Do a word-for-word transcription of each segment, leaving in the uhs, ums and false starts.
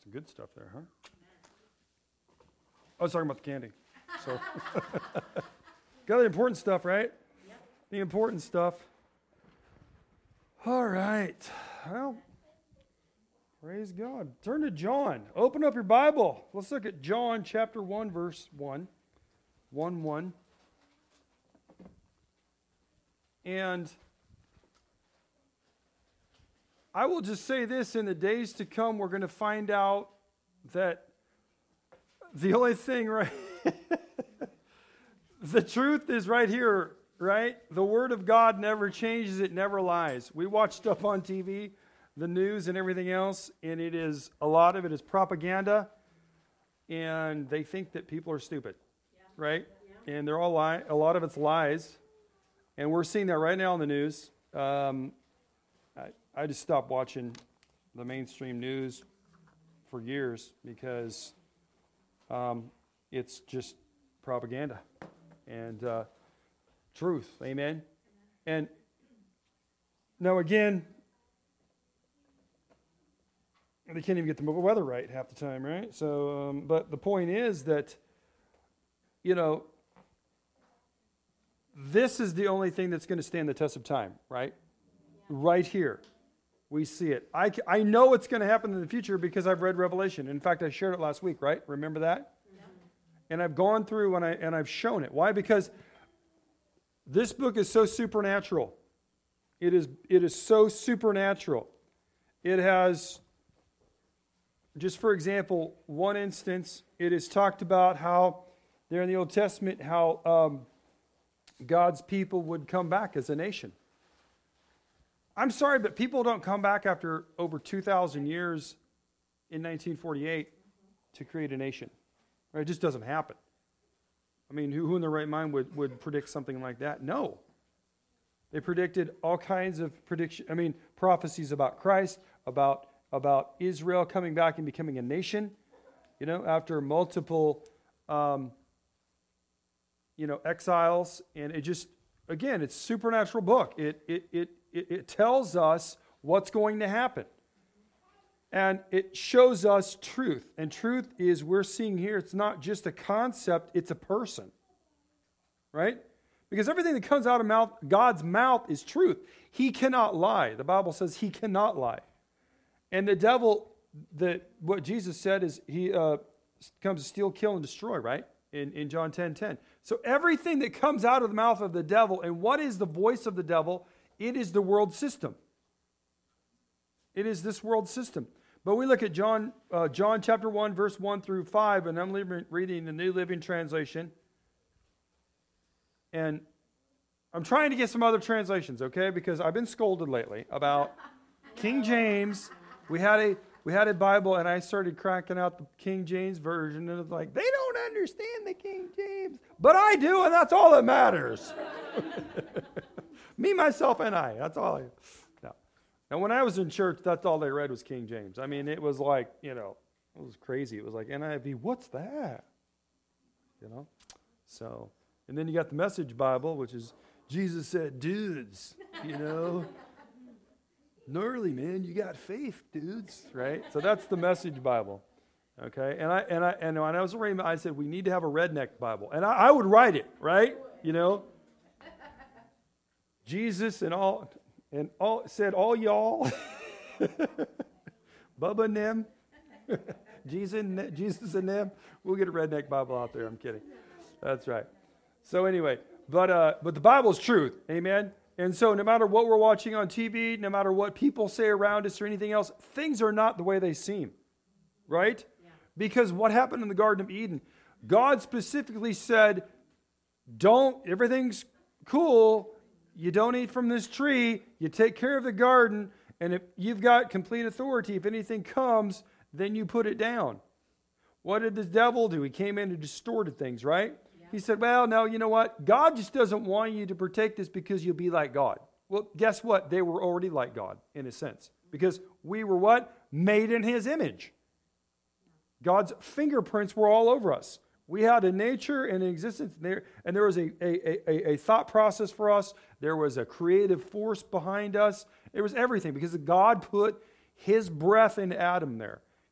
Some good stuff there, huh? I was talking about the candy. So, got the important stuff, right? Yep. The important stuff. All right. Well, praise God. Turn to John. Open up your Bible. Let's look at John chapter one, verse one. one one. And I will just say this, in the days to come, we're going to find out that the only thing, right, the truth is right here, right? The Word of God never changes, it never lies. We watch stuff on T V, the news and everything else, and it is, a lot of it is propaganda, and they think that people are stupid, Yeah. right? Yeah. And they're all lie. A lot of it's lies, and we're seeing that right now in the news. Um, I, I just stopped watching the mainstream news for years because um, it's just propaganda and uh, truth. Amen. And now again, they can't even get the weather right half the time, right? So, um, but the point is that, you know, this is the only thing that's going to stand the test of time, right? Yeah. Right here. We see it. I, I know it's going to happen in the future because I've read Revelation. In fact, I shared it last week, right? Remember that? Yeah. And I've gone through and, I, and I've shown it. Why? Because this book is so supernatural. It is, it is so supernatural. It has, just for example, one instance, it is talked about how there in the Old Testament, how um, God's people would come back as a nation. I'm sorry, but people don't come back after over two thousand years in nineteen forty-eight to create a nation. Right? It just doesn't happen. I mean, who, who in their right mind would, would predict something like that? No. They predicted all kinds of prediction. I mean, prophecies about Christ, about, about Israel coming back and becoming a nation, you know, after multiple, um, you know, exiles. And it just, again, it's a supernatural book. It, it, it, It, it tells us what's going to happen. And it shows us truth. And truth is, we're seeing here, it's not just a concept, it's a person. Right? Because everything that comes out of mouth, God's mouth is truth. He cannot lie. The Bible says he cannot lie. And the devil, the, what Jesus said is he uh, comes to steal, kill, and destroy, right? In, in John ten ten. So everything that comes out of the mouth of the devil, and what is the voice of the devil? It is the world system. It is this world system. But we look at John uh, John chapter one, verse one through five, and I'm reading the New Living Translation. And I'm trying to get some other translations, okay? Because I've been scolded lately about King James. We had a we had a Bible, and I started cracking out the King James version, and it's like, they don't understand the King James. But I do, and that's all that matters. Me, myself, and I. That's all I... No. And when I was in church, that's all they read was King James. I mean, it was like, you know, it was crazy. It was like, N I V, what's that? You know? So, and then you got the Message Bible, which is, Jesus said, dudes, you know? Gnarly, man, you got faith, dudes, right? So that's the Message Bible. Okay? And I and I and when I was reading, I said, we need to have a redneck Bible. And I, I would write it, right? You know? Jesus and all, and all said, all y'all, Bubba and them, Jesus and, Jesus and them. We'll get a redneck Bible out there. I'm kidding. That's right. So anyway, but uh, but the Bible is truth. Amen. And so no matter what we're watching on T V, no matter what people say around us or anything else, things are not the way they seem. Right? Yeah. Because what happened in the Garden of Eden, God specifically said, don't, everything's cool. You don't eat from this tree. You take care of the garden. And if you've got complete authority, if anything comes, then you put it down. What did the devil do? He came in and distorted things, right? Yeah. He said, well, no, you know what? God just doesn't want you to partake this because you'll be like God. Well, guess what? They were already like God, in a sense. Because we were what? Made in his image. God's fingerprints were all over us. We had a nature and an existence there, and there was a, a, a, a thought process for us. There was a creative force behind us. There was everything because God put his breath in Adam there.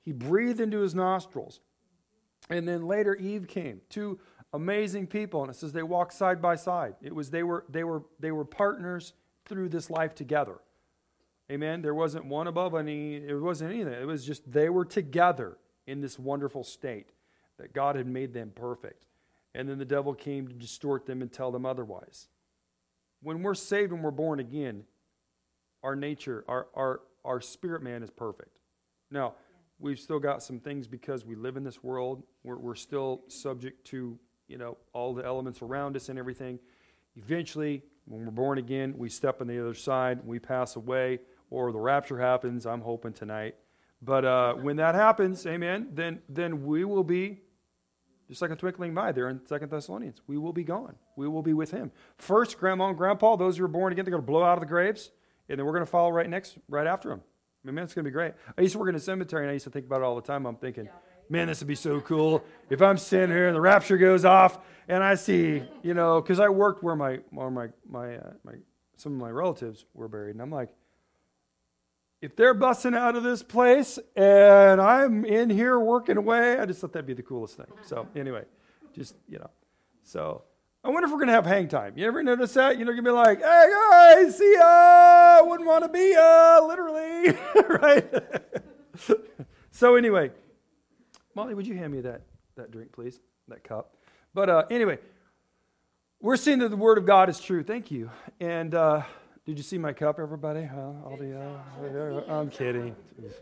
He breathed into his nostrils. And then later Eve came. Two amazing people, and it says they walked side by side. It was they were they were they were partners through this life together. Amen. There wasn't one above any, it wasn't anything. It was just they were together in this wonderful state that God had made them perfect. And then the devil came to distort them and tell them otherwise. When we're saved and we're born again, our nature, our our our spirit man is perfect. Now, we've still got some things because we live in this world. We're, we're still subject to, you know, all the elements around us and everything. Eventually, when we're born again, we step on the other side, we pass away, or the rapture happens. I'm hoping tonight. But uh, when that happens, amen, then then we will be, just like a twinkling eye there in Second Thessalonians, we will be gone. We will be with him. First, grandma and grandpa, those who are born again, they're going to blow out of the graves, and then we're going to follow right next, right after them. I mean, man, it's going to be great. I used to work in a cemetery, and I used to think about it all the time. I'm thinking, man, this would be so cool if I'm standing here and the rapture goes off, and I see, you know, because I worked where my where my my uh, my some of my relatives were buried, and I'm like, if they're busting out of this place and I'm in here working away, I just thought that'd be the coolest thing. So anyway, just, you know, so I wonder if we're going to have hang time. You ever notice that? You know, you're going to be like, hey guys, see ya, wouldn't want to be ya, literally, right? So anyway, Molly, would you hand me that, that drink, please, that cup? But uh, anyway, we're seeing that the Word of God is true. Thank you. And uh, did you see my cup, everybody? Huh? All the, uh, I'm kidding.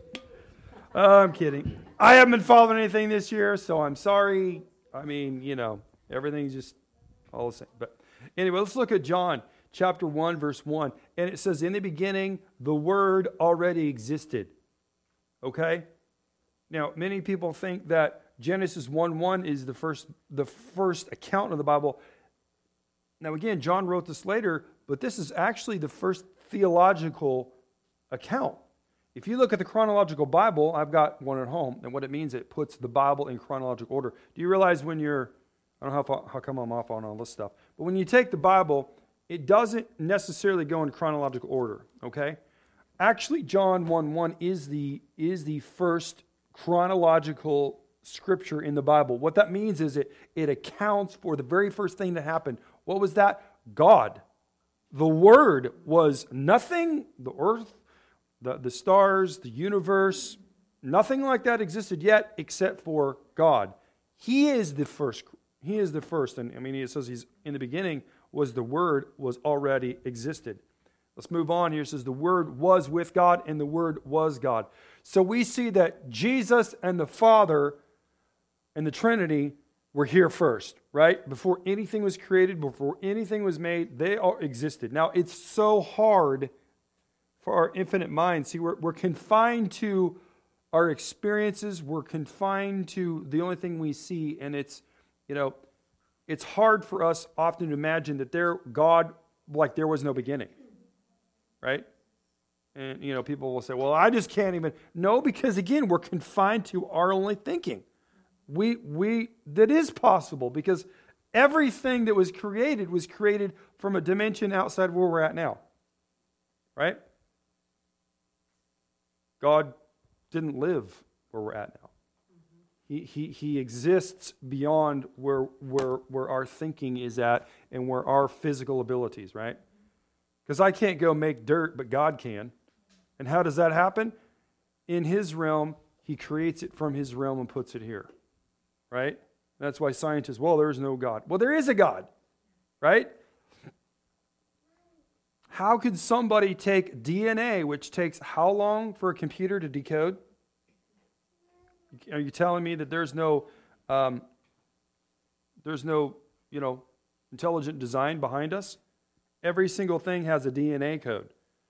I'm kidding. I haven't been following anything this year, so I'm sorry. I mean, you know, everything's just all the same. But anyway, let's look at John chapter one, verse one. And it says, in the beginning, the Word already existed. Okay? Now, many people think that Genesis one one is the first, the first account of the Bible. Now, again, John wrote this later, but this is actually the first theological account. If you look at the chronological Bible, I've got one at home, and what it means, it puts the Bible in chronological order. Do you realize when you're, I don't know how, how come I'm off on all this stuff, but when you take the Bible, it doesn't necessarily go in chronological order, okay? Actually, John one one is the, is the first chronological scripture in the Bible. What that means is it, it accounts for the very first thing that happened. What was that? God. The Word was nothing, the earth, the, the stars, the universe, nothing like that existed yet except for God. He is the first. He is the first. And I mean, it says he's in the beginning was the Word was already existed. Let's move on here. It says the Word was with God and the Word was God. So we see that Jesus and the Father and the Trinity were here first, right? Before anything was created, before anything was made, they all existed. Now, it's so hard for our infinite mind. See, we're, we're confined to our experiences. We're confined to the only thing we see. And it's, you know, it's hard for us often to imagine that there, God, like there was no beginning, right? And, you know, people will say, well, I just can't even. No, because again, we're confined to our only thinking. We, we, that is possible because everything that was created was created from a dimension outside where we're at now. Right? God didn't live where we're at now. He, he, he exists beyond where, where, where our thinking is at and where our physical abilities, right? Because I can't go make dirt, but God can. And how does that happen? In His realm, He creates it from His realm and puts it here. Right? That's why scientists, well, there is no God. Well, there is a God, right? How could somebody take D N A, which takes how long for a computer to decode? Are you telling me that there's no, um, there's no, you know, intelligent design behind us? Every single thing has a D N A code.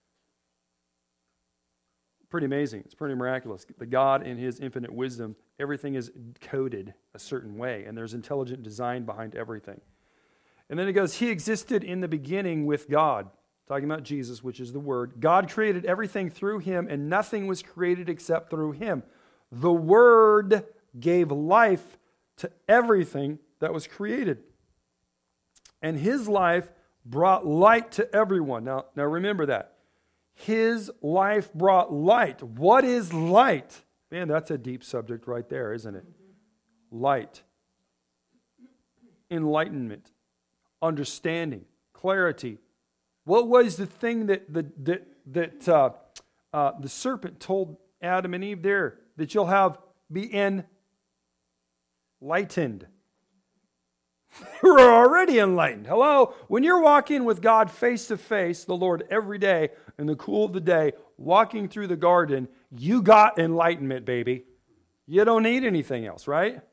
Pretty amazing. It's pretty miraculous. The God in His infinite wisdom, everything is coded a certain way, and there's intelligent design behind everything. And then it goes, He existed in the beginning with God. Talking about Jesus, which is the Word. God created everything through Him, and nothing was created except through Him. The Word gave life to everything that was created. And His life brought light to everyone. Now, now remember that. His life brought light. What is light? Man, that's a deep subject right there, isn't it? Light, enlightenment, understanding, clarity. What was the thing that the that that uh, uh, the serpent told Adam and Eve there? That you'll have be enlightened. You're already enlightened. Hello? When you're walking with God face to face, the Lord, every day, in the cool of the day, walking through the garden, you got enlightenment, baby. You don't need anything else, right?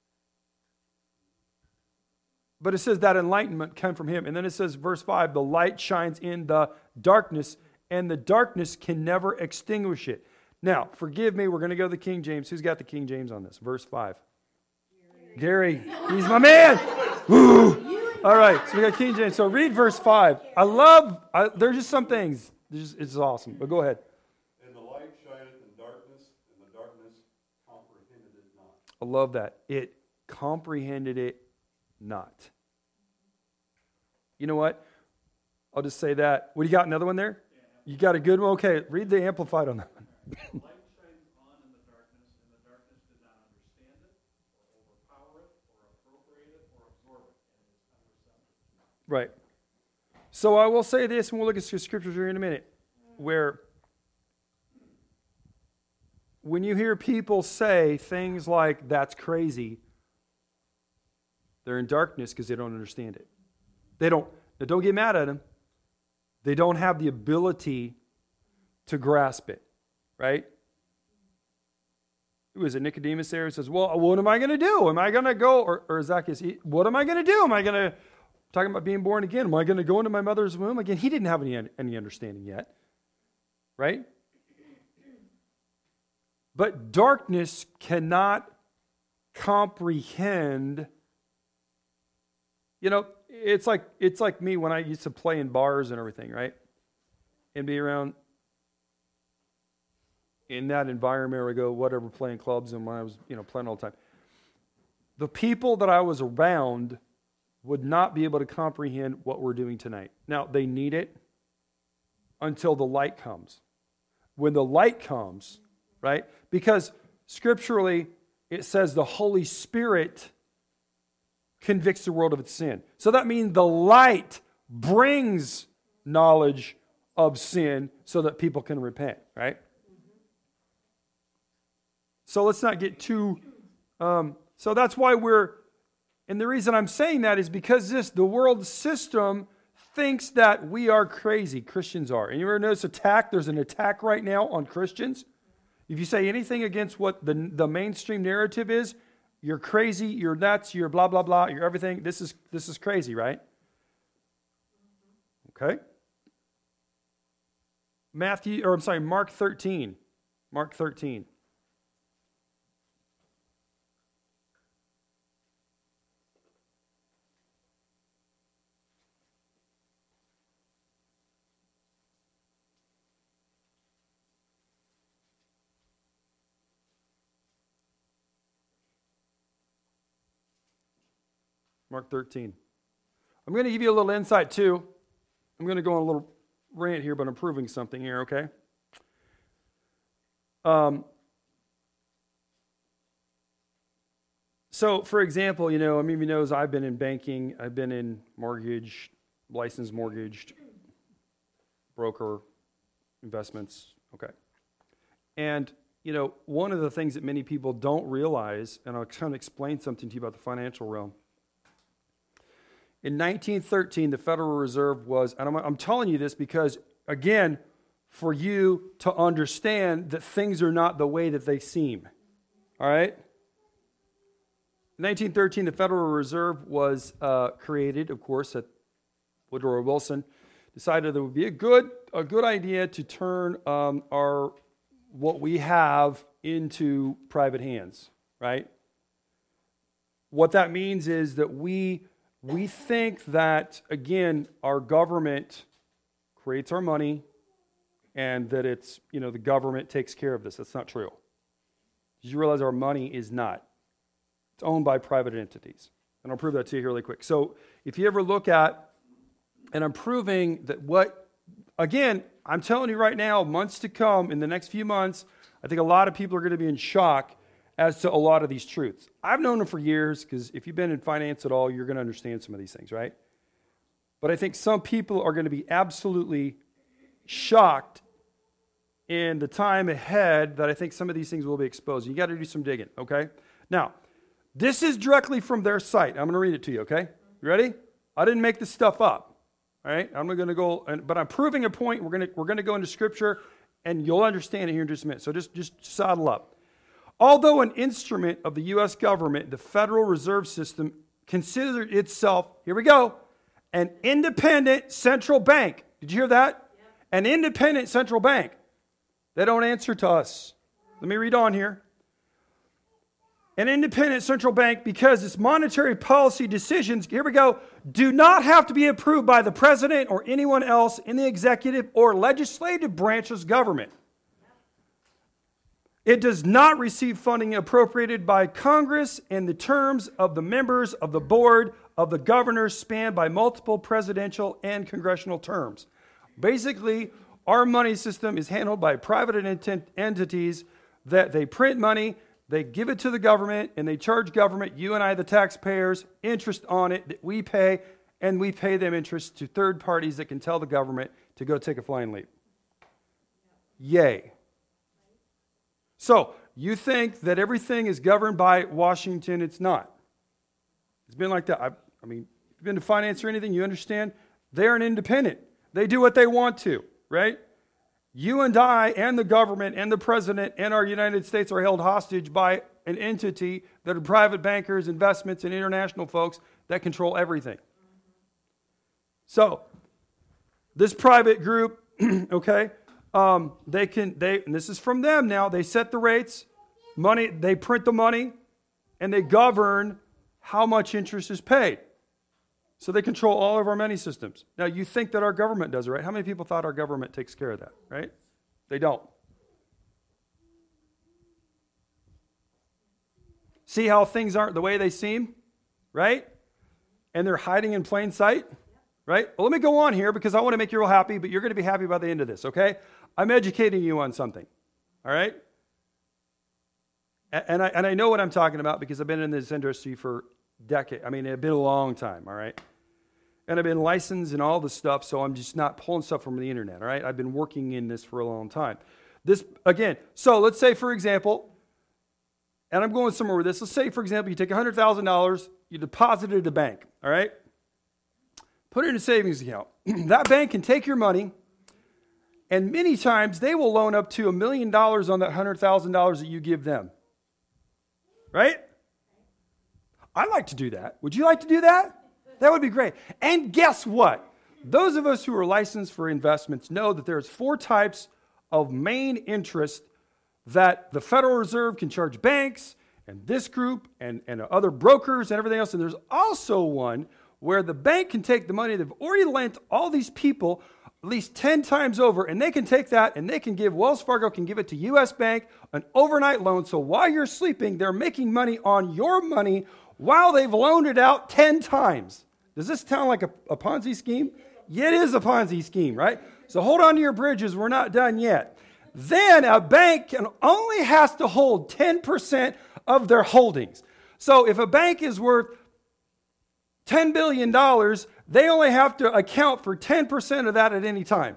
But it says that enlightenment came from Him. And then it says, verse five, the light shines in the darkness, and the darkness can never extinguish it. Now, forgive me, we're going to go to the King James. Who's got the King James on this? Verse five. Gary. Gary. He's my man. Woo. All right, so we got King James. So read verse five. I love, I, there's just some things. Just, it's awesome. But go ahead. And the light shineth in darkness, and the darkness comprehended it not. I love that. It comprehended it not. You know what? I'll just say that. What do you got? Another one there? You got a good one? Okay, read the Amplified on that one. The light shines on in the darkness, and the darkness did not understand it, or overpower it, or appropriate it, or absorb it, and it is unreceptive. Right. So I will say this, and we'll look at some scriptures here in a minute, where when you hear people say things like, that's crazy, they're in darkness because they don't understand it. They don't, now don't get mad at them. They don't have the ability to grasp it, right? Who is it, Nicodemus there? He says, well, what am I going to do? Am I going to go, or, or Zacchaeus, what am I going to do? Am I going to, talking about being born again, am I going to go into my mother's womb again? He didn't have any, any understanding yet, right? But darkness cannot comprehend. You know, it's like it's like me when I used to play in bars and everything, right? And be around in that environment or go whatever, playing clubs, and when I was, you know, playing all the time. The people that I was around would not be able to comprehend what we're doing tonight. Now, they need it until the light comes. When the light comes, right? Because scripturally, it says the Holy Spirit convicts the world of its sin. So that means the light brings knowledge of sin so that people can repent, right? So let's not get too... Um, so that's why we're... And the reason I'm saying that is because this, the world system thinks that we are crazy. Christians are. And you ever notice attack? There's an attack right now on Christians. If you say anything against what the, the mainstream narrative is, you're crazy, you're nuts, you're blah, blah, blah, you're everything. This is this is crazy, right? Okay. Matthew, or I'm sorry, Mark thirteen. Mark thirteen. Mark thirteen. I'm going to give you a little insight too. I'm going to go on a little rant here, but I'm proving something here, okay? Um, so, for example, you know, I mean, you knows I've been in banking, I've been in mortgage, licensed mortgaged, broker, investments, okay. And, you know, one of the things that many people don't realize, and I'll kind of explain something to you about the financial realm. In nineteen thirteen, the Federal Reserve was, and I'm, I'm telling you this because, again, for you to understand that things are not the way that they seem. All right? In nineteen thirteen, the Federal Reserve was uh, created, of course, at Woodrow Wilson decided it would be a good a good idea to turn um, our what we have into private hands, right? What that means is that we we think that, again, our government creates our money and that it's, you know, the government takes care of this. That's not true. Did you realize our money is not? It's owned by private entities. And I'll prove that to you here really quick. So if you ever look at, and I'm proving that what again, I'm telling you right now, months to come, in the next few months, I think a lot of people are going to be in shock as to a lot of these truths. I've known them for years, because if you've been in finance at all, you're going to understand some of these things, right? But I think some people are going to be absolutely shocked in the time ahead that I think some of these things will be exposed. You got to do some digging, okay? Now, this is directly from their site. I'm going to read it to you, okay? You ready? I didn't make this stuff up, all right? I'm going to go, and, but I'm proving a point. We're going to we're going to go into Scripture, and you'll understand it here in just a minute. So just just saddle up. Although an instrument of the U S government, the Federal Reserve System considered itself, here we go, an independent central bank. Did you hear that? Yeah. An independent central bank. They don't answer to us. Let me read on here. An independent central bank, because its monetary policy decisions, here we go, do not have to be approved by the president or anyone else in the executive or legislative branches of government. It does not receive funding appropriated by Congress, and the terms of the members of the board of the governors span by multiple presidential and congressional terms. Basically, our money system is handled by private ent- entities that they print money, they give it to the government, and they charge government, you and I, the taxpayers, interest on it that we pay, and we pay them interest to third parties that can tell the government to go take a flying leap. Yay. So, you think that everything is governed by Washington. It's not. It's been like that. I, I mean, if you've been to finance or anything, you understand they're an independent. They do what they want to, right? You and I and the government and the president and our United States are held hostage by an entity that are private bankers, investments, and international folks that control everything. So, this private group, okay, um, they can, they, and this is from them now, they set the rates, money, they print the money, and they govern how much interest is paid. So they control all of our money systems. Now, you think that our government does it, right? How many people thought our government takes care of that, right? They don't. See how things aren't the way they seem, right? And they're hiding in plain sight, right? Well, let me go on here because I want to make you real happy, but you're going to be happy by the end of this, okay? I'm educating you on something, all right? And I, and I know what I'm talking about because I've been in this industry for decades. I mean, it's been a long time, all right? And I've been licensed and all this stuff, so I'm just not pulling stuff from the internet, all right? I've been working in this for a long time. This, again, so let's say, for example, and I'm going somewhere with this. Let's say, for example, you take one hundred thousand dollars, you deposit it at a bank, all right? Put it in a savings account. That bank can take your money, and many times they will loan up to a million dollars on that one hundred thousand dollars that you give them, right? I'd like to do that. Would you like to do that? That would be great. And guess what? Those of us who are licensed for investments know that there's four types of main interest that the Federal Reserve can charge banks and this group and, and other brokers and everything else. And there's also one where the bank can take the money they've already lent all these people at least ten times over, and they can take that and they can give, Wells Fargo can give it to U S Bank, an overnight loan. So while you're sleeping, they're making money on your money while they've loaned it out ten times. Does this sound like a, a Ponzi scheme? Yeah, it is a Ponzi scheme, right? So hold on to your bridges. We're not done yet. Then a bank can only has to hold ten percent of their holdings. So if a bank is worth ten billion dollars, they only have to account for ten percent of that at any time.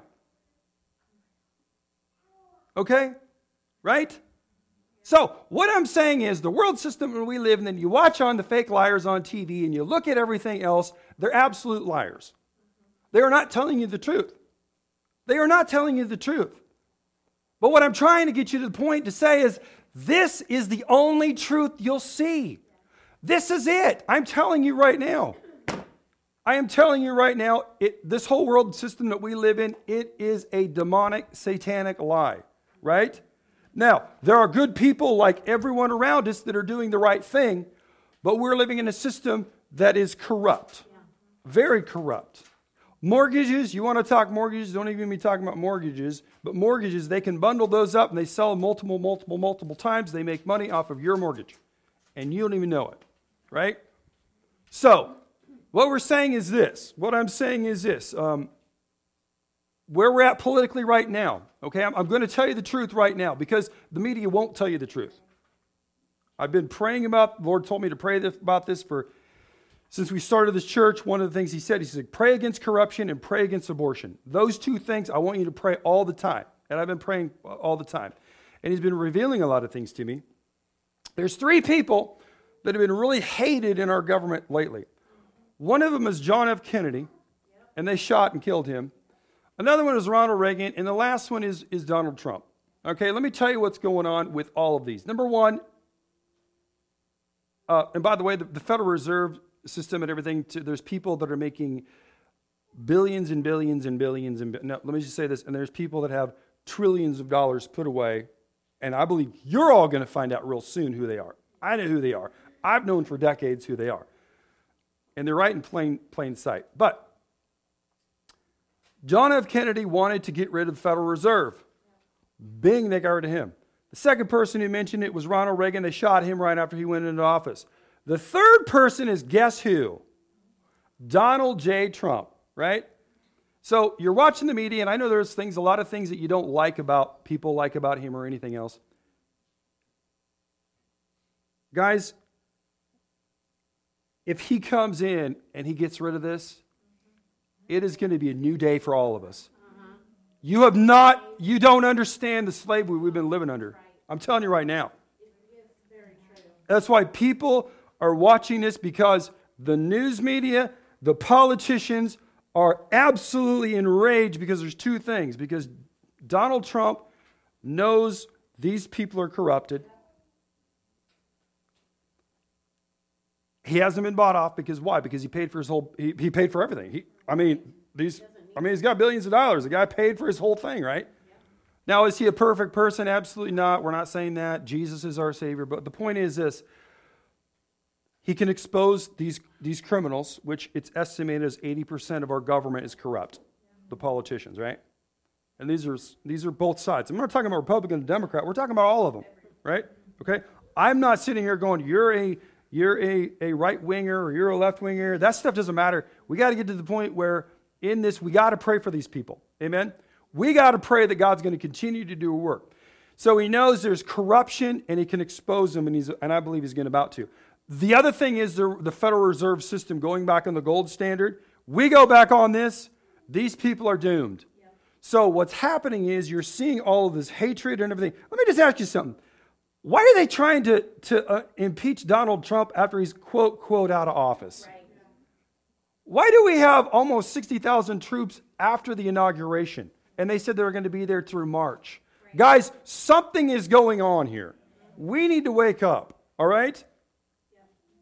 Okay? Right? So, what I'm saying is the world system that we live in, and you watch on the fake liars on T V and you look at everything else, they're absolute liars. They are not telling you the truth. They are not telling you the truth. But what I'm trying to get you to the point to say is this is the only truth you'll see. This is it. I'm telling you right now. I am telling you right now, it, this whole world system that we live in, it is a demonic, satanic lie, right? Now, there are good people like everyone around us that are doing the right thing, but we're living in a system that is corrupt, very corrupt. Mortgages, you want to talk mortgages, don't even be talking about mortgages, but mortgages, they can bundle those up and they sell multiple, multiple, multiple times. They make money off of your mortgage, and you don't even know it, right? So, what we're saying is this. What I'm saying is this. Um, where we're at politically right now, okay, I'm, I'm going to tell you the truth right now because the media won't tell you the truth. I've been praying about, the Lord told me to pray this, about this for, since we started this church. One of the things he said, he said, pray against corruption and pray against abortion. Those two things I want you to pray all the time. And I've been praying all the time. And he's been revealing a lot of things to me. There's three people that have been really hated in our government lately. One of them is John F. Kennedy, and they shot and killed him. Another one is Ronald Reagan, and the last one is, is Donald Trump. Okay, let me tell you what's going on with all of these. Number one, uh, and by the way, the, the Federal Reserve System and everything, to, there's people that are making billions and billions and billions and no, let me just say this, and there's people that have trillions of dollars put away, and I believe you're all going to find out real soon who they are. I know who they are. I've known for decades who they are. And they're right in plain, plain sight. But John F. Kennedy wanted to get rid of the Federal Reserve. Bing, they got rid of him. The second person who mentioned it was Ronald Reagan. They shot him right after he went into office. The third person is guess who? Donald J. Trump, right? So you're watching the media, and I know there's things, a lot of things that you don't like about people like about him or anything else. Guys, if he comes in and he gets rid of this, it is going to be a new day for all of us. Uh-huh. You have not, you don't understand the slavery we've been living under. Right. I'm telling you right now. It's very true. That's why people are watching this, because the news media, the politicians are absolutely enraged because there's two things. Because Donald Trump knows these people are corrupted. He hasn't been bought off because why? Because he paid for his whole, he, he paid for everything. He, I mean, these, I mean, he's got billions of dollars. The guy paid for his whole thing, right? Yeah. Now, is he a perfect person? Absolutely not. We're not saying that. Jesus is our Savior. But the point is this. He can expose these, these criminals, which it's estimated as eighty percent of our government is corrupt. Yeah. The politicians, right? And these are, these are both sides. I'm not talking about Republican and Democrat. We're talking about all of them, right? Okay? I'm not sitting here going, you're a... You're a, a right-winger or you're a left-winger. That stuff doesn't matter. We got to get to the point where in this, we got to pray for these people. Amen? We got to pray that God's going to continue to do a work. So he knows there's corruption and he can expose them, and, he's, and I believe he's going about to. The other thing is the, the Federal Reserve System going back on the gold standard. We go back on this, these people are doomed. Yeah. So what's happening is you're seeing all of this hatred and everything. Let me just ask you something. Why are they trying to, to uh, impeach Donald Trump after he's, quote, quote, out of office? Right. Why do we have almost sixty thousand troops after the inauguration? And they said they were going to be there through March. Right. Guys, something is going on here. We need to wake up, all right? Yeah.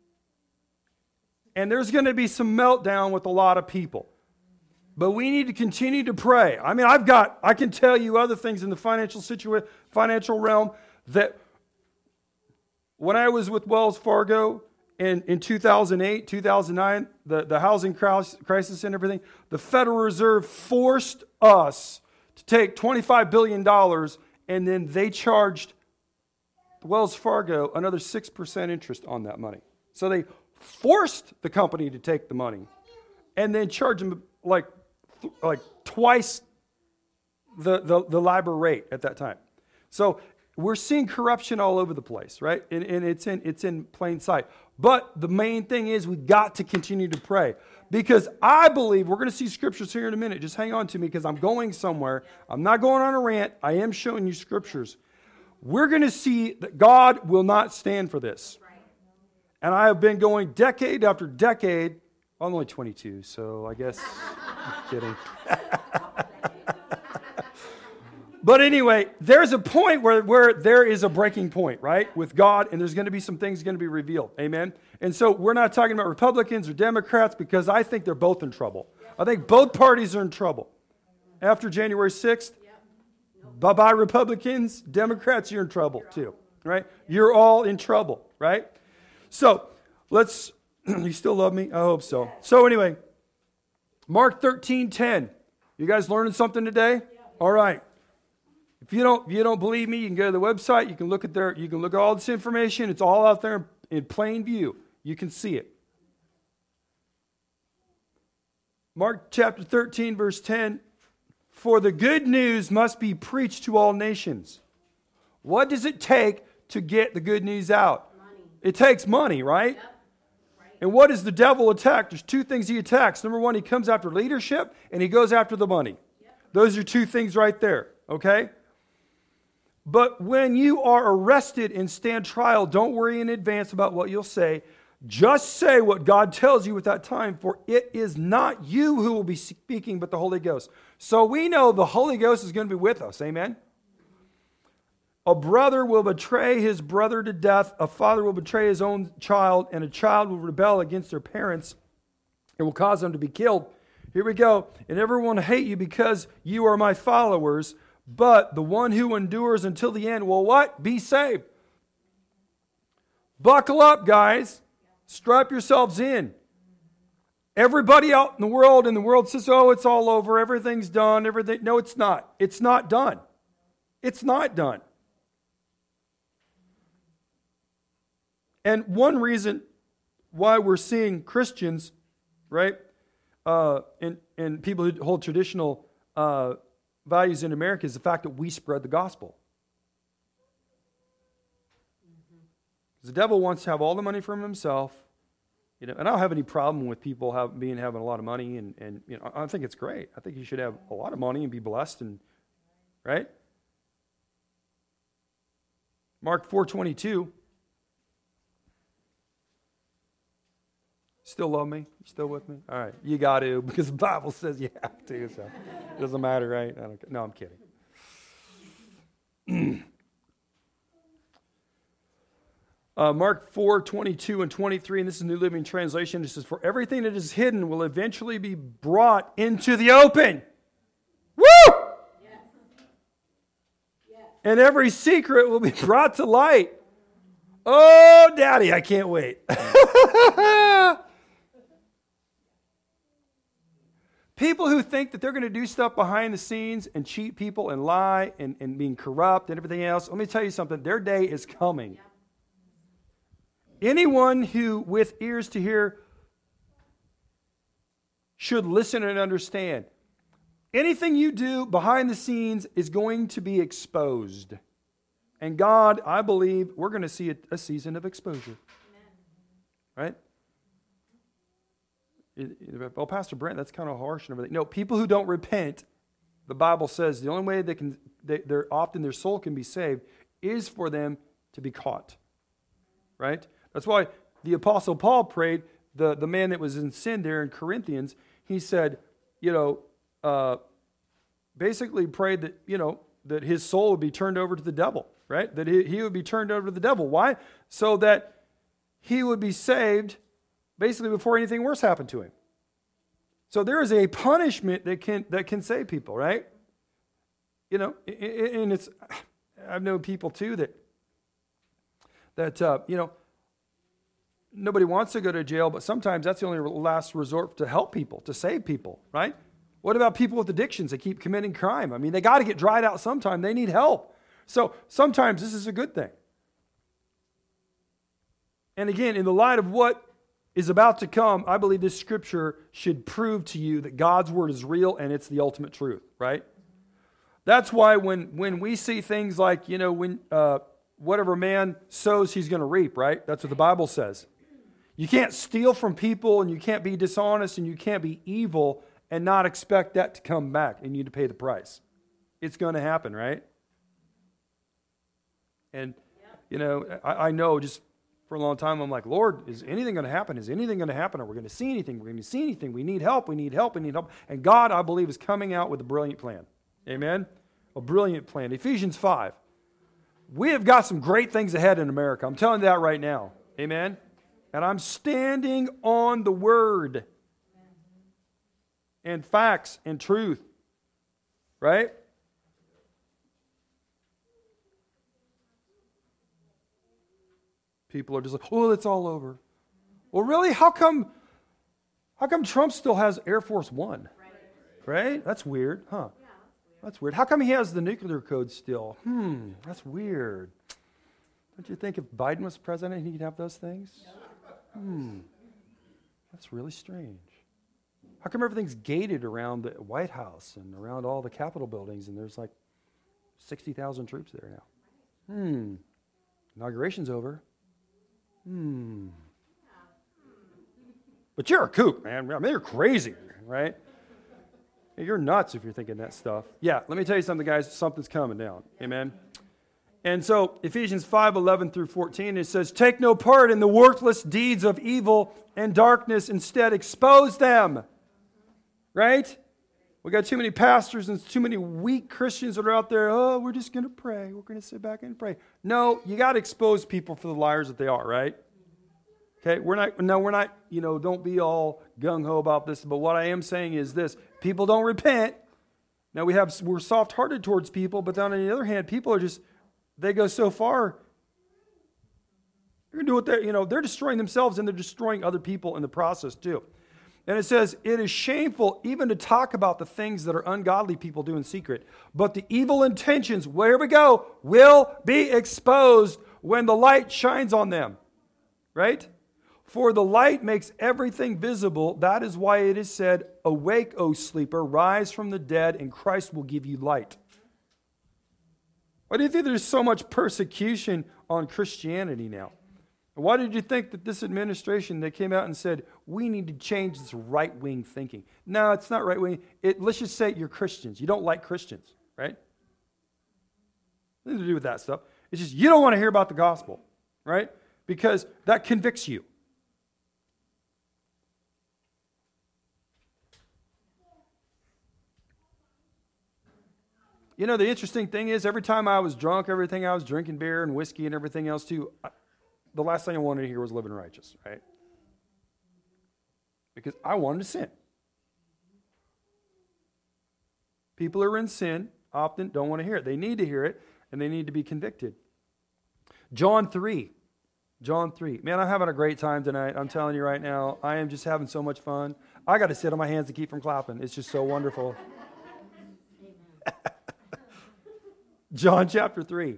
And there's going to be some meltdown with a lot of people. But we need to continue to pray. I mean, I've got, I can tell you other things in the financial situation, financial realm that... When I was with Wells Fargo in, in two thousand eight, two thousand nine, the, the housing crisis and everything, the Federal Reserve forced us to take twenty-five billion dollars, and then they charged Wells Fargo another six percent interest on that money. So they forced the company to take the money and then charged them like, like twice the, the, the LIBOR rate at that time. So we're seeing corruption all over the place, right? And, and it's in it's in plain sight. But the main thing is we got to continue to pray. Because I believe, we're going to see scriptures here in a minute. Just hang on to me because I'm going somewhere. I'm not going on a rant. I am showing you scriptures. We're going to see that God will not stand for this. And I have been going decade after decade. I'm only twenty-two, so I guess I'm kidding. But anyway, there's a point where, where there is a breaking point, right, with God, and there's going to be some things going to be revealed. Amen? And so we're not talking about Republicans or Democrats because I think they're both in trouble. I think both parties are in trouble. After January sixth, bye-bye Republicans, Democrats, you're in trouble too, right? You're all in trouble, right? So let's, you still love me? I hope so. So anyway, Mark thirteen ten. You guys learning something today? All right. If you don't, if you don't believe me, you can go to the website. You can look at their, you can look at all this information. It's all out there in plain view. You can see it. Mark chapter thirteen, verse ten. For the good news must be preached to all nations. What does it take to get the good news out? Money. It takes money, right? Yep. Right. And what does the devil attack? There's two things he attacks. Number one, he comes after leadership, and he goes after the money. Yep. Those are two things right there, okay? But when you are arrested and stand trial, don't worry in advance about what you'll say. Just say what God tells you at that time, for it is not you who will be speaking, but the Holy Ghost. So we know the Holy Ghost is going to be with us. Amen? A brother will betray his brother to death. A father will betray his own child, and a child will rebel against their parents. It will cause them to be killed. Here we go. And everyone will hate you because you are my followers. But the one who endures until the end will what? Be saved. Buckle up, guys. Strap yourselves in. Everybody out in the world, in the world says, oh, it's all over. Everything's done. Everything. No, it's not. It's not done. It's not done. And one reason why we're seeing Christians, right, uh, and, and people who hold traditional uh, values in America is the fact that we spread the gospel. The devil wants to have all the money for himself, you know. And I don't have any problem with people have, being having a lot of money, and, and you know, I think it's great. I think you should have a lot of money and be blessed, and right. Mark four twenty-two. Still love me? You still with me? All right, you got to, because the Bible says you have to. So it doesn't matter, right? I don't, no, I'm kidding. Uh, Mark four, twenty-two and twenty-three, and this is New Living Translation. It says, for everything that is hidden will eventually be brought into the open. Woo! Yes. Yes. And every secret will be brought to light. Oh, Daddy, I can't wait. People who think that they're going to do stuff behind the scenes and cheat people and lie and, and being corrupt and everything else, let me tell you something. Their day is coming. Yeah. Anyone who with ears to hear should listen and understand. Anything you do behind the scenes is going to be exposed. And God, I believe, we're going to see a, a season of exposure. Amen. Right? Oh, Pastor Brent, that's kind of harsh and everything. No, people who don't repent, the Bible says the only way they can, they, they're often their soul can be saved is for them to be caught. Right? That's why the Apostle Paul prayed, the, the man that was in sin there in Corinthians, he said, you know, uh, basically prayed that, you know, that his soul would be turned over to the devil, right? That he, he would be turned over to the devil. Why? So that he would be saved basically before anything worse happened to him. So there is a punishment that can that can save people, right? You know, and it's, I've known people too that, that uh, you know, nobody wants to go to jail, but sometimes that's the only last resort to help people, to save people, right? What about people with addictions that keep committing crime? I mean, they got to get dried out sometime. They need help. So sometimes this is a good thing. And again, in the light of what is about to come, I believe this scripture should prove to you that God's word is real and it's the ultimate truth, right? That's why when, when we see things like, you know, when uh, whatever man sows, he's going to reap, right? That's what the Bible says. You can't steal from people, and you can't be dishonest, and you can't be evil and not expect that to come back and you to pay the price. It's going to happen, right? And, you know, I, I know just for a long time, I'm like, Lord, is anything going to happen? Is anything going to happen? Are we going to see anything? We're going to see anything. We need help. We need help. We need help. And God, I believe, is coming out with a brilliant plan. Amen? A brilliant plan. Ephesians five. We have got some great things ahead in America. I'm telling you that right now. Amen? And I'm standing on the word and facts and truth. Right? People are just like, oh, it's all over. Well, really? How come, how come Trump still has Air Force One? Right? Right? That's weird, huh? Yeah, that's weird. How come he has the nuclear code still? Hmm, that's weird. Don't you think if Biden was president, he'd have those things? Hmm, that's really strange. How come everything's gated around the White House and around all the Capitol buildings, and there's like sixty thousand troops there now? Hmm. Inauguration's over. Hmm. But you're a kook, man. I mean, you're crazy, right? You're nuts if you're thinking that stuff. Yeah, let me tell you something, guys. Something's coming down. Amen. And so Ephesians five, eleven through fourteen, it says, take no part in the worthless deeds of evil and darkness. Instead, expose them. Right? We got too many pastors and too many weak Christians that are out there. Oh, we're just going to pray. We're going to sit back and pray. No, you got to expose people for the liars that they are, right? Okay, we're not, no, we're not, you know, don't be all gung-ho about this. But what I am saying is this. People don't repent. Now, we have, we're soft-hearted towards people, but then on the other hand, people are just, they go so far. They're going to do what they're, you know, they're destroying themselves and they're destroying other people in the process too. And it says, it is shameful even to talk about the things that are ungodly people do in secret. But the evil intentions, where we go, will be exposed when the light shines on them. Right? For the light makes everything visible. That is why it is said, awake, O sleeper, rise from the dead, and Christ will give you light. Why do you think there's so much persecution on Christianity now? Why did you think that this administration, they came out and said, we need to change this right-wing thinking? No, it's not right-wing. It, let's just say you're Christians. You don't like Christians, right? Nothing to do with that stuff. It's just you don't want to hear about the gospel, right? Because that convicts you. You know, the interesting thing is, every time I was drunk, everything I was drinking beer and whiskey and everything else too, I, the last thing I wanted to hear was living righteous, right? Because I wanted to sin. People who are in sin often don't want to hear it. They need to hear it, and they need to be convicted. John three. John three. Man, I'm having a great time tonight. I'm telling you right now, I am just having so much fun. I got to sit on my hands to keep from clapping. It's just so wonderful. John chapter three.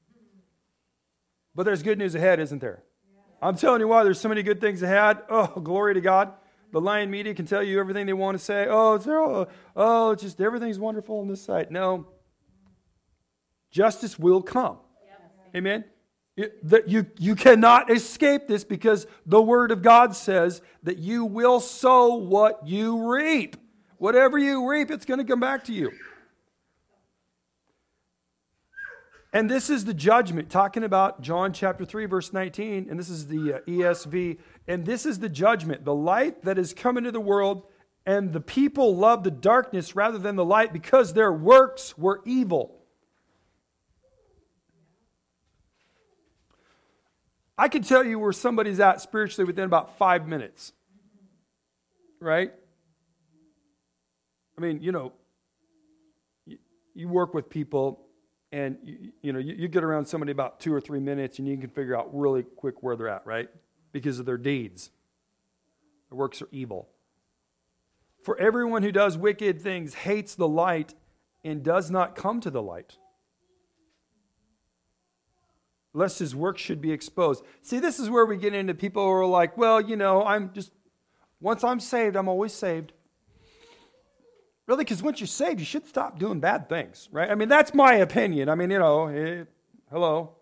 But there's good news ahead, isn't there? I'm telling you why, there's so many good things ahead. Oh, glory to God. The Lion Media can tell you everything they want to say. Oh, it's, oh, oh, it's just everything's wonderful on this side. No. Justice will come. Amen? It, that you, you cannot escape this, because the Word of God says that you will sow what you reap. Whatever you reap, it's going to come back to you. And this is the judgment, talking about John chapter three, verse nineteen, and this is the uh, E S V, and this is the judgment, the light that has come into the world, and the people love the darkness rather than the light, because their works were evil. I can tell you where somebody's at spiritually within about five minutes. Right? I mean, you know, you, you work with people, and you, you know, you, you get around somebody about two or three minutes and you can figure out really quick where they're at, right? Because of their deeds. Their works are evil. For everyone who does wicked things hates the light and does not come to the light, lest his work should be exposed. See, this is where we get into people who are like, well, you know, I'm just, once I'm saved, I'm always saved. Really, because once you're saved, you should stop doing bad things, right? I mean, that's my opinion. I mean, you know, eh, hello.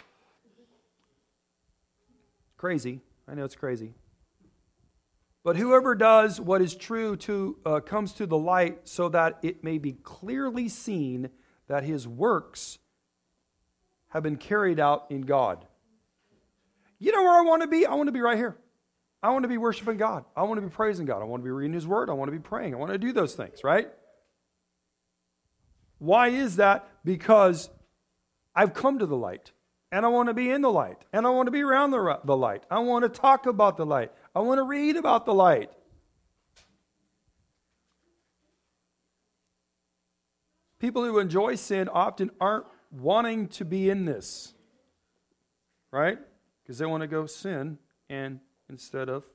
Crazy. I know it's crazy. But whoever does what is true to uh, comes to the light, so that it may be clearly seen that his works have been carried out in God. You know where I want to be? I want to be right here. I want to be worshiping God. I want to be praising God. I want to be reading His Word. I want to be praying. I want to do those things, right? Why is that? Because I've come to the light, and I want to be in the light, and I want to be around the, the light. I want to talk about the light. I want to read about the light. People who enjoy sin often aren't wanting to be in this, right? Because they want to go sin and instead of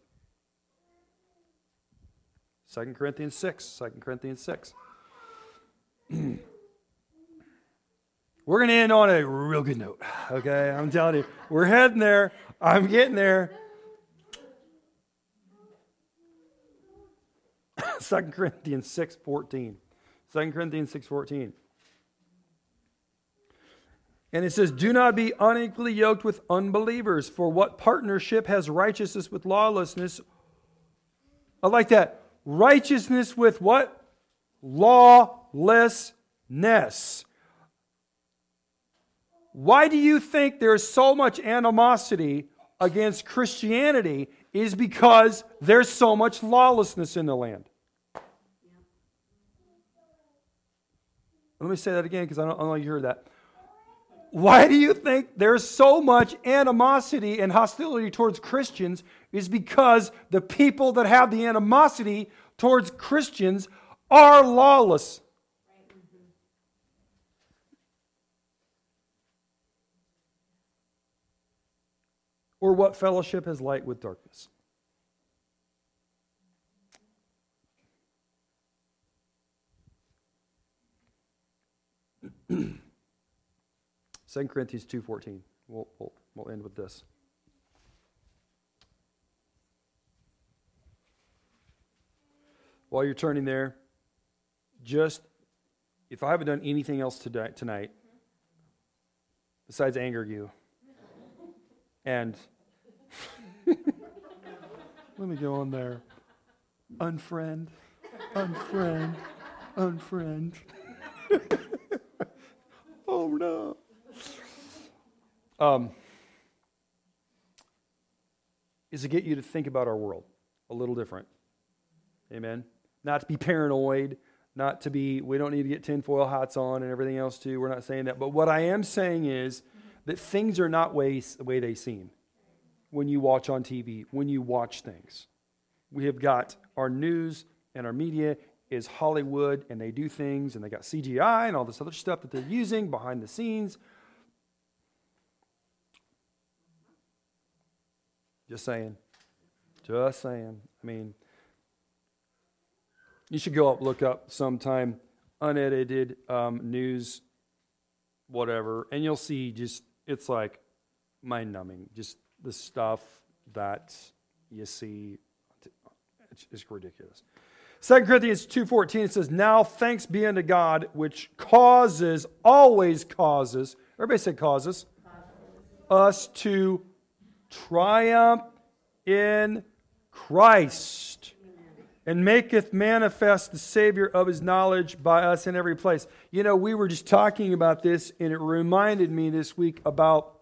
Second Corinthians six. Second Corinthians six. We're going to end on a real good note, okay? I'm telling you, we're heading there. I'm getting there. Second Corinthians six fourteen. Second Corinthians six fourteen. And it says, do not be unequally yoked with unbelievers, for what partnership has righteousness with lawlessness? I like that. Righteousness with what? Lawlessness. Why do you think there's so much animosity against Christianity? Is because there's so much lawlessness in the land. Let me say that again because I don't, I don't know if you heard that. Why do you think there's so much animosity and hostility towards Christians? Is because the people that have the animosity towards Christians are lawless. Or what fellowship has light with darkness? Second Corinthians two fourteen. We'll, we'll, we'll end with this. While you're turning there, just, if I haven't done anything else today, tonight, besides anger you, and let me go on there. Unfriend, unfriend, unfriend. Oh no. Um, is to get you to think about our world a little different. Amen. Not to be paranoid, not to be, we don't need to get tinfoil hats on and everything else too. We're not saying that. But what I am saying is that things are not ways, the way they seem when you watch on T V, when you watch things. We have got our news and our media is Hollywood, and they do things, and they got C G I and all this other stuff that they're using behind the scenes. Just saying. Just saying. I mean, you should go up, look up sometime unedited um, news, whatever, and you'll see just, it's like mind-numbing. Just the stuff that you see, it's, it's ridiculous. Second Corinthians two fourteen, it says, now thanks be unto God, which causes, always causes, everybody say causes, us to triumph in Christ, and maketh manifest the Savior of His knowledge by us in every place. You know, we were just talking about this, and it reminded me this week about,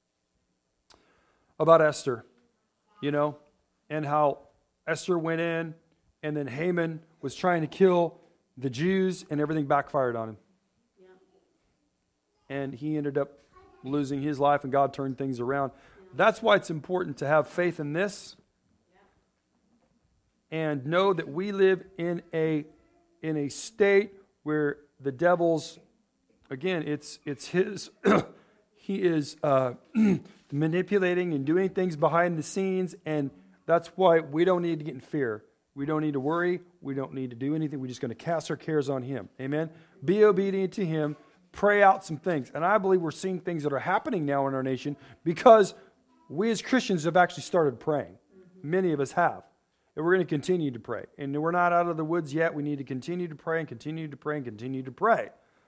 about Esther, you know, and how Esther went in, and then Haman was trying to kill the Jews, and everything backfired on him. Yeah. And he ended up losing his life, and God turned things around. Yeah. That's why it's important to have faith in this, yeah, and know that we live in a in a state where the devil's, again, it's it's his. He is uh, manipulating and doing things behind the scenes, and that's why we don't need to get in fear. We don't need to worry. We don't need to do anything. We're just going to cast our cares on Him. Amen? Be obedient to Him. Pray out some things. And I believe we're seeing things that are happening now in our nation because we as Christians have actually started praying. Mm-hmm. Many of us have. And we're going to continue to pray. And we're not out of the woods yet. We need to continue to pray and continue to pray and continue to pray.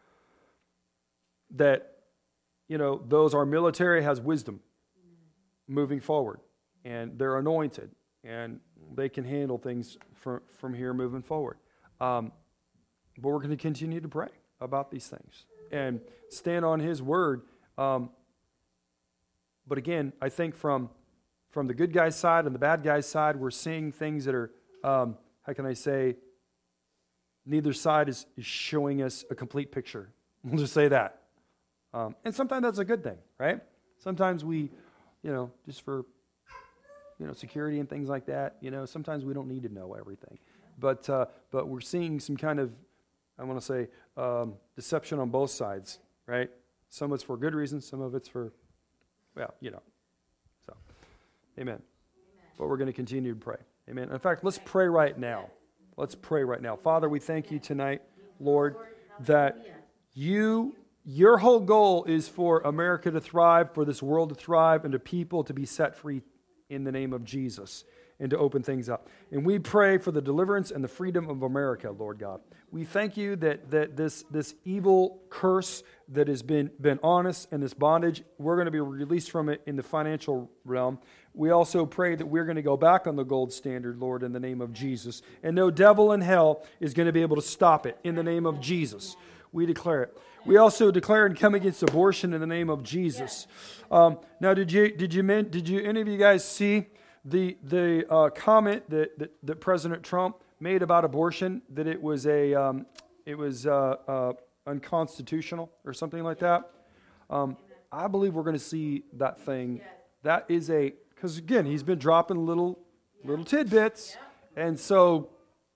That, you know, those, our military has wisdom moving forward. And they're anointed. And they can handle things from, from here moving forward. Um, but we're going to continue to pray about these things and stand on His word. Um, but again, I think from from the good guy's side and the bad guy's side, we're seeing things that are, um, how can I say, neither side is, is showing us a complete picture. We'll just say that. Um, and sometimes that's a good thing, right? Sometimes we, you know, just for you know, security and things like that. You know, sometimes we don't need to know everything. But uh, but we're seeing some kind of, I want to say, um, deception on both sides, right? Some of it's for good reasons, some of it's for, well, you know. So, amen. Amen. But we're going to continue to pray. Amen. In fact, let's pray right now. Let's pray right now. Father, we thank You tonight, Lord, that You, Your whole goal is for America to thrive, for this world to thrive, and to people to be set free in the name of Jesus. and to open things up. And we pray for the deliverance and the freedom of America, Lord God. We thank you that, that this, this evil curse that has been, been on us and this bondage, we're going to be released from it in the financial realm. We also pray that we're going to go back on the gold standard, Lord, in the name of Jesus. And no devil in hell is going to be able to stop it in the name of Jesus. We declare it. We also declare and come against abortion in the name of Jesus. Um, now, did you did you did you any of you guys see the the uh, comment that, that that President Trump made about abortion? That it was a um, it was uh, uh, unconstitutional or something like that. Um, I believe we're going to see that thing. That is a because again he's been dropping little little tidbits, and so.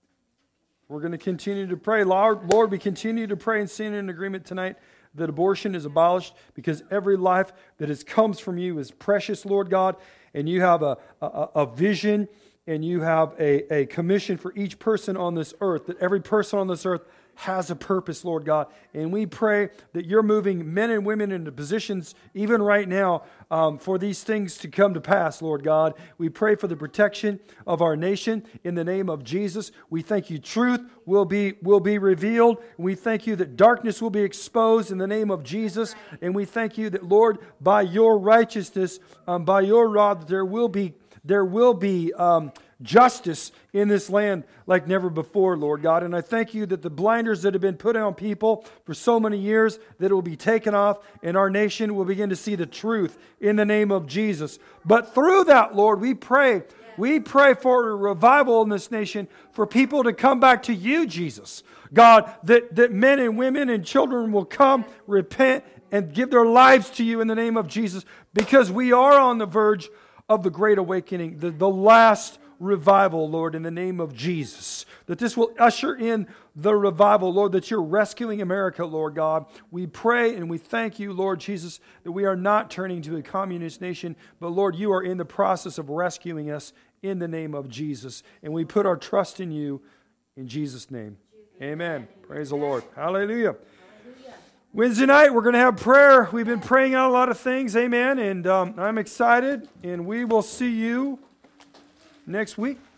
We're going to continue to pray. Lord, Lord, we continue to pray and stand in agreement tonight that abortion is abolished because every life that has comes from you is precious, Lord God, and you have a, a, a vision and you have a, a commission for each person on this earth, that every person on this earth has a purpose, Lord God. And we pray that you're moving men and women into positions, even right now, um, for these things to come to pass, Lord God. We pray for the protection of our nation in the name of Jesus. We thank you truth will be, will be revealed. We thank you that darkness will be exposed in the name of Jesus. And we thank you that, Lord, by your righteousness, um, by your rod, there will be, there will be um, justice in this land like never before, Lord God. And I thank you that the blinders that have been put on people for so many years, that it will be taken off and our nation will begin to see the truth in the name of Jesus. But through that, Lord, we pray, we pray for a revival in this nation, for people to come back to you, Jesus. God, that, that men and women and children will come, repent, and give their lives to you in the name of Jesus, because we are on the verge of the great awakening, the, the last revival, Lord, in the name of Jesus. That this will usher in the revival, Lord, that you're rescuing America, Lord God. We pray and we thank you, Lord Jesus, that we are not turning to a communist nation, but Lord, you are in the process of rescuing us in the name of Jesus. And we put our trust in you in Jesus' name. Amen. Praise the Lord. Hallelujah. Wednesday night, we're going to have prayer. We've been praying out a lot of things. Amen. And um, I'm excited. And we will see you next week.